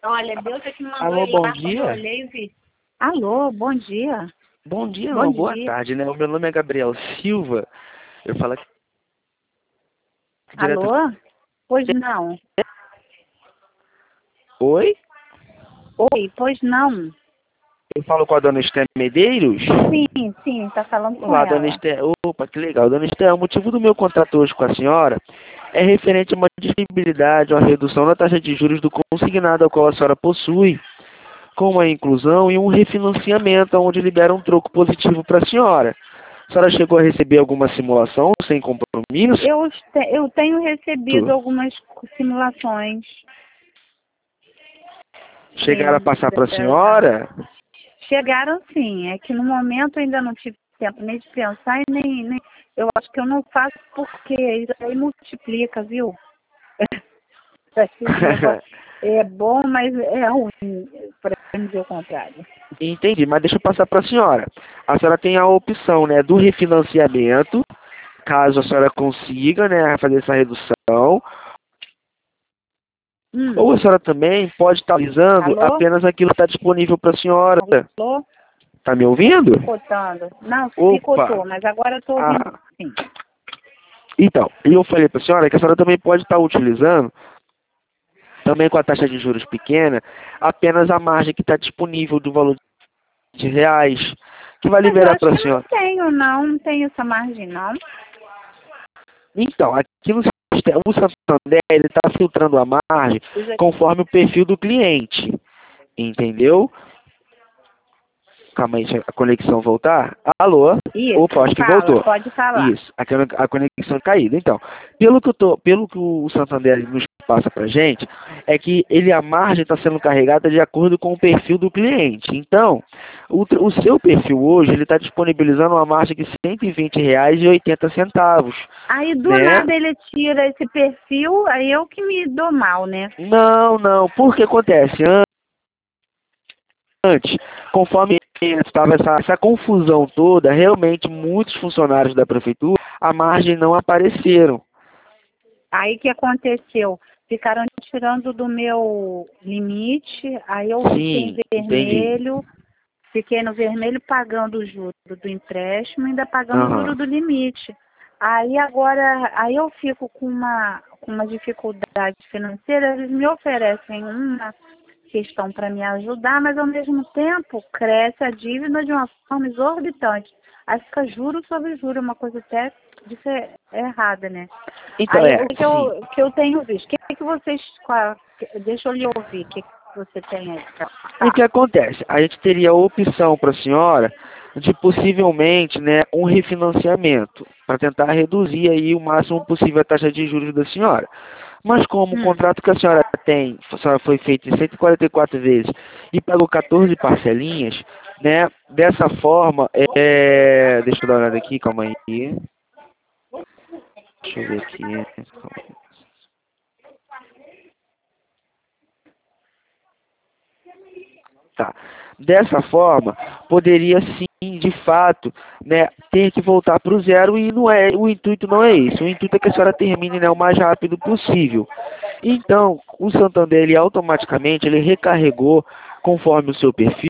Olha, Deus é que me mandou Alô, ir bom lá, quando eu dia? olhei e vi. Alô, bom dia. Bom dia, Bom não, boa dia. tarde, né? O meu nome é Gabriel Silva. Eu falo aqui direto. Alô? Pois não. Oi? Oi, pois não. Eu falo com a dona Esther Medeiros? Sim, tá falando com Olá, dona ela. Esther. Opa, que legal. Dona Esther, o motivo do meu contrato hoje com a senhora é referente a uma disponibilidade, uma redução da taxa de juros do consignado ao qual a senhora possui, com uma inclusão e um refinanciamento, onde libera um troco positivo para a senhora. A senhora chegou a receber alguma simulação sem compromisso? Eu tenho recebido algumas simulações. Chegaram a Sim, passar para a senhora? chegaram sim. É que no momento eu ainda não tive tempo nem de pensar e nem. Eu acho que eu não faço porque isso aí multiplica, viu? Esse negócio é bom, mas é ruim, para dizer o contrário. Entendi, mas deixa eu passar para a senhora. A senhora tem a opção, né, do refinanciamento, caso a senhora consiga, né, fazer essa redução. Ou a senhora também pode estar utilizando Alô? apenas aquilo que está disponível para a senhora. Alô? Tá me ouvindo? Picotando. Não, Opa! picotou, mas agora eu estou ouvindo Ah, sim. então, e eu falei para a senhora que a senhora também pode estar utilizando, também com a taxa de juros pequena, apenas a margem que está disponível do valor de reais, que vai Mas eu liberar acho para a que senhora. não tenho essa margem, não. Então, aqui no sistema, o Santander ele está filtrando a margem conforme o perfil do cliente, entendeu? Calma aí, deixa a conexão voltar. Alô? Isso, Opa, acho que fala, voltou. pode falar. Isso, a conexão caída. Então, pelo que o Santander nos passa pra gente, é que a margem está sendo carregada de acordo com o perfil do cliente. Então, o seu perfil hoje, ele está disponibilizando uma margem de R$ 120,80, Aí do né? nada ele tira esse perfil, aí eu que me dou mal, né? Não, porque acontece? Antes, conforme estava essa confusão toda, realmente muitos funcionários da prefeitura, a margem não apareceram. Aí o que aconteceu? Ficaram tirando do meu limite, aí eu Sim, entendi. fiquei no vermelho pagando o juro do empréstimo e ainda pagando o juro Aham. do limite. Aí agora, aí eu fico com uma dificuldade financeira, eles me oferecem uma questão para me ajudar, mas ao mesmo tempo cresce a dívida de uma forma exorbitante. Aí fica juro sobre juro, uma coisa até errada, né? Então, Aí o que sim. que eu tenho visto? O que vocês. Deixa eu lhe ouvir, o que você tem aí pra E o que falar? acontece? A gente teria a opção para a senhora de possivelmente, né, um refinanciamento, para tentar reduzir aí o máximo possível a taxa de juros da senhora. Mas como o contrato que a senhora tem, a senhora foi feito em 144 vezes e pagou 14 parcelinhas, né? Dessa forma, deixa eu dar uma olhada aqui, calma aí. Deixa eu ver aqui. Calma aí. Tá. Dessa forma, poderia sim, de fato, né, ter que voltar para o zero e não é, o intuito não é esse. O intuito é que a senhora termine, né, o mais rápido possível. Então, o Santander, ele automaticamente, ele recarregou, conforme o seu perfil,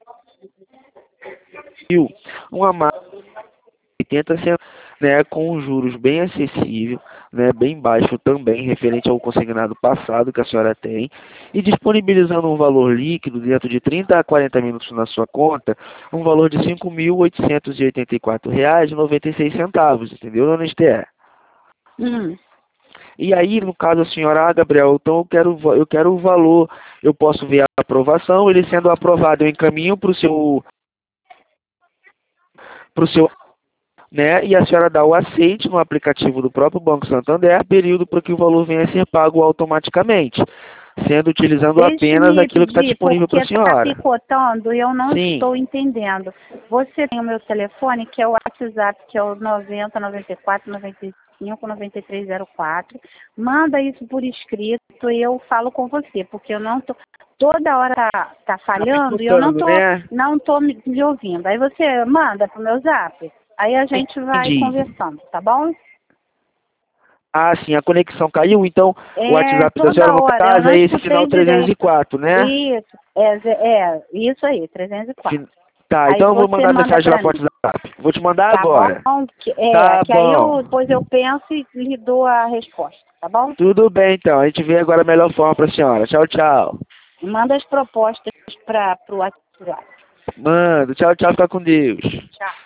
uma margem de 80 né, com juros bem acessível, né, bem baixo também, referente ao consignado passado que a senhora tem, e disponibilizando um valor líquido dentro de 30 a 40 minutos na sua conta, um valor de R$ 5.884,96, entendeu, dona Esther? Hum. E aí, no caso, a senhora, Gabriel, então eu quero o valor, eu posso ver a aprovação, ele sendo aprovado, eu encaminho para o seu, né, e a senhora dá o aceite no aplicativo do próprio Banco Santander, período para que o valor venha a ser pago automaticamente, sendo utilizando apenas Deixe-me aquilo que está pedir, disponível para porque a está senhora. picotando e eu não Sim, estou entendendo. Você tem o meu telefone, que é o WhatsApp, que é o 90 94 95 9304. Manda isso por escrito e eu falo com você, porque eu não tô. Toda hora tá tá falhando e eu picotando, né? não tô me ouvindo. Aí você manda pro meu zap, aí a gente vai Entendi. conversando, tá bom? Ah, sim, a conexão caiu, então o WhatsApp da toda senhora, no hora, eu caso, não é esse escutei final direito. 304, né? Isso, isso aí, 304. Tá, Aí então eu vou você mandar manda mensagem lá pra pro mim, WhatsApp. Vou te mandar tá agora. bom? Tá Que aí bom. depois eu penso e lhe dou a resposta, tá bom? Tudo bem, então. A gente vê agora a melhor forma pra senhora. Tchau, tchau. Manda as propostas pro WhatsApp. Manda. Tchau, tchau. Fica com Deus. Tchau.